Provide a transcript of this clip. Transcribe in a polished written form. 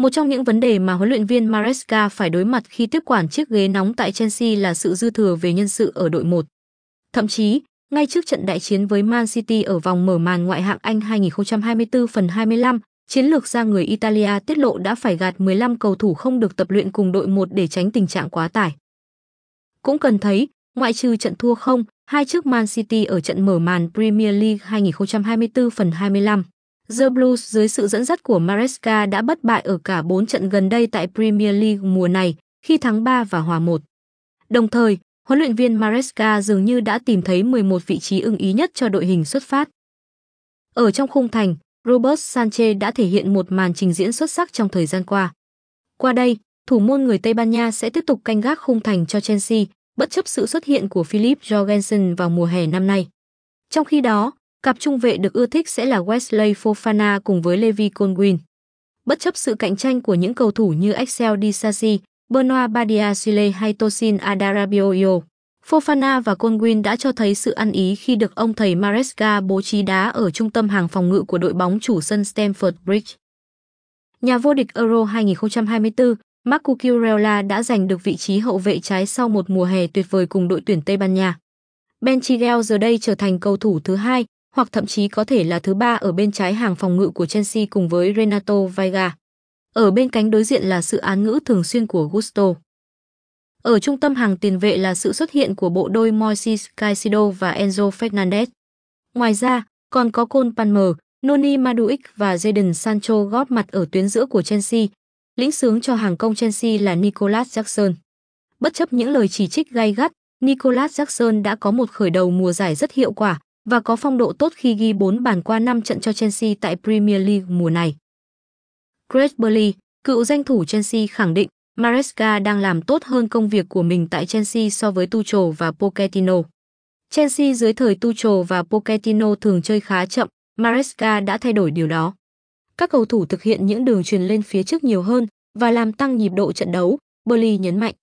Một trong những vấn đề mà huấn luyện viên Maresca phải đối mặt khi tiếp quản chiếc ghế nóng tại Chelsea là sự dư thừa về nhân sự ở đội 1. Thậm chí, ngay trước trận đại chiến với Man City ở vòng mở màn ngoại hạng Anh 2024 phần 25, chiến lược gia người Italia tiết lộ đã phải gạt 15 cầu thủ không được tập luyện cùng đội 1 để tránh tình trạng quá tải. Cũng cần thấy, ngoại trừ trận thua 0-2 trước Man City ở trận mở màn Premier League 2024 phần 25, The Blues dưới sự dẫn dắt của Maresca đã bất bại ở cả 4 trận gần đây tại Premier League mùa này, khi thắng 3 và hòa 1. Đồng thời, huấn luyện viên Maresca dường như đã tìm thấy 11 vị trí ưng ý nhất cho đội hình xuất phát. Ở trong khung thành, Robert Sanchez đã thể hiện một màn trình diễn xuất sắc trong thời gian qua. Qua đây, thủ môn người Tây Ban Nha sẽ tiếp tục canh gác khung thành cho Chelsea, bất chấp sự xuất hiện của Philip Jorgensen vào mùa hè năm nay. Trong khi đó, cặp trung vệ được ưa thích sẽ là Wesley Fofana cùng với Levi Colwill. Bất chấp sự cạnh tranh của những cầu thủ như Axel Disasi, Benoit Badiashile hay Tosin Adarabioyo, Fofana và Colwill đã cho thấy sự ăn ý khi được ông thầy Maresca bố trí đá ở trung tâm hàng phòng ngự của đội bóng chủ sân Stamford Bridge. Nhà vô địch Euro 2024, Marc Cucurella đã giành được vị trí hậu vệ trái sau một mùa hè tuyệt vời cùng đội tuyển Tây Ban Nha. Ben Chilwell giờ đây trở thành cầu thủ thứ 2, hoặc thậm chí có thể là thứ 3 ở bên trái hàng phòng ngự của Chelsea cùng với Renato Veiga. Ở bên cánh đối diện là sự án ngữ thường xuyên của Gusto. Ở trung tâm hàng tiền vệ là sự xuất hiện của bộ đôi Moises Caicedo và Enzo Fernandez. Ngoài ra, còn có Cole Palmer, Noni Madueke và Jadon Sancho góp mặt ở tuyến giữa của Chelsea. Lĩnh xướng cho hàng công Chelsea là Nicolas Jackson. Bất chấp những lời chỉ trích gay gắt, Nicolas Jackson đã có một khởi đầu mùa giải rất hiệu quả và có phong độ tốt khi ghi 4 bàn qua 5 trận cho Chelsea tại Premier League mùa này. Craig Burley, cựu danh thủ Chelsea khẳng định Maresca đang làm tốt hơn công việc của mình tại Chelsea so với Tuchel và Pochettino. Chelsea dưới thời Tuchel và Pochettino thường chơi khá chậm, Maresca đã thay đổi điều đó. Các cầu thủ thực hiện những đường chuyền lên phía trước nhiều hơn và làm tăng nhịp độ trận đấu, Burley nhấn mạnh.